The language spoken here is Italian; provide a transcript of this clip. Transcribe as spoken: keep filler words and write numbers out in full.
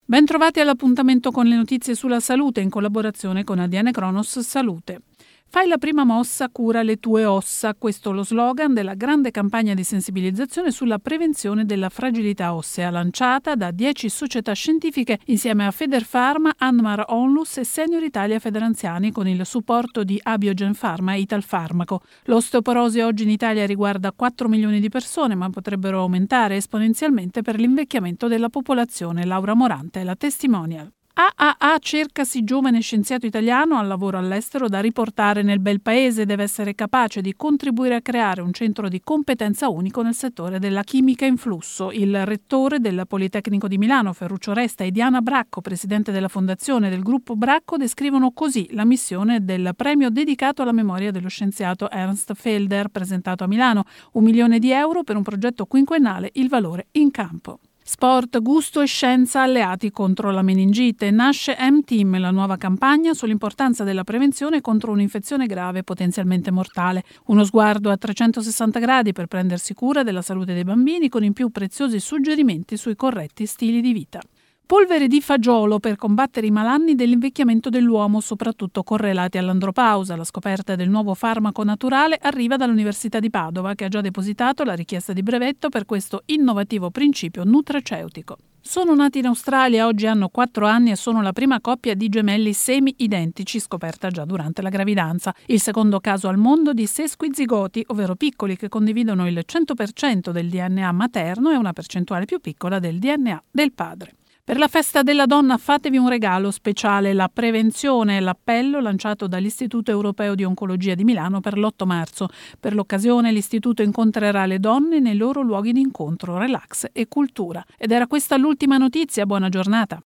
Bentrovati all'appuntamento con le notizie sulla salute in collaborazione con A D N Cronos Salute. Fai la prima mossa, cura le tue ossa. Questo è lo slogan della grande campagna di sensibilizzazione sulla prevenzione della fragilità ossea lanciata da dieci società scientifiche insieme a Federpharma, Anmar Onlus e Senior Italia Federanziani con il supporto di Abiogen Pharma e Italfarmaco. L'osteoporosi oggi in Italia riguarda quattro milioni di persone, ma potrebbero aumentare esponenzialmente per l'invecchiamento della popolazione. Laura Morante è la testimonial. A A A cercasi giovane scienziato italiano al lavoro all'estero da riportare nel bel paese. Deve essere capace di contribuire a creare un centro di competenza unico nel settore della chimica in flusso. Il rettore del Politecnico di Milano, Ferruccio Resta, e Diana Bracco, presidente della fondazione del gruppo Bracco, descrivono così la missione del premio dedicato alla memoria dello scienziato Ernst Felder, presentato a Milano. Un milione di euro per un progetto quinquennale, il valore in campo. Sport, gusto e scienza alleati contro la meningite. Nasce M-Team, la nuova campagna sull'importanza della prevenzione contro un'infezione grave potenzialmente mortale. Uno sguardo a trecentosessanta gradi per prendersi cura della salute dei bambini con i più preziosi suggerimenti sui corretti stili di vita. Polvere di fagiolo per combattere i malanni dell'invecchiamento dell'uomo, soprattutto correlati all'andropausa. La scoperta del nuovo farmaco naturale arriva dall'Università di Padova, che ha già depositato la richiesta di brevetto per questo innovativo principio nutraceutico. Sono nati in Australia, oggi hanno quattro anni e sono la prima coppia di gemelli semi-identici scoperta già durante la gravidanza. Il secondo caso al mondo di sesquizigoti, ovvero piccoli che condividono il cento per cento del D N A materno e una percentuale più piccola del D N A del padre. Per la festa della donna fatevi un regalo speciale, la prevenzione è l'appello lanciato dall'Istituto Europeo di Oncologia di Milano per l'otto marzo. Per l'occasione l'istituto incontrerà le donne nei loro luoghi di incontro, relax e cultura. Ed era questa l'ultima notizia, buona giornata.